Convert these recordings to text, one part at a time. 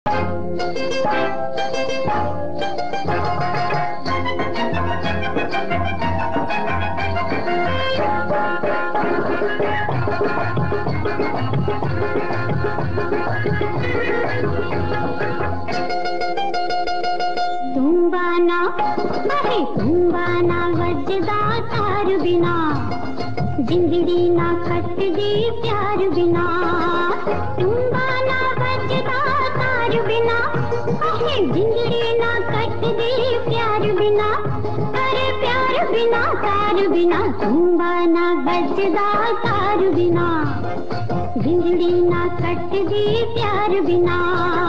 तुम्बाना अरे तुम्बाना वजदा तार बिना, जिंदड़ी ना कट दे प्यार बिना। तुम्बाना वजदा तार बिना, अरे जिंदड़ी ना कट दे प्यार बिना। अरे प्यार बिना तार बिना, तुम्बाना वजदा तार बिना, जिंदड़ी ना कट दे प्यार बिना।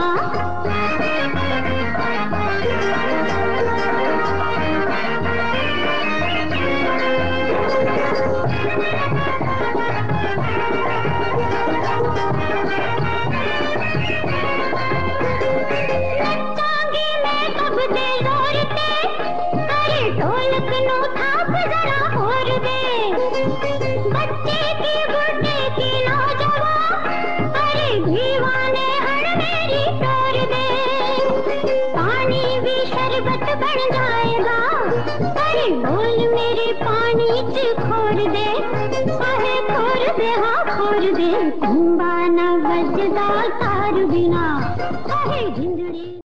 ढोलक नो थाप जरा होर दे, बच्चे की बुढ़े की नौजवान, अरे दीवाने हर मेरी तोड़ दे। पानी भी शरबत बन जाएगा, अरे बोल मेरे पानी च खोर दे, अरे खोर दे हाँ खोर दे। तुम्बाना वजदा तार बिना, अरे जिंदड़ी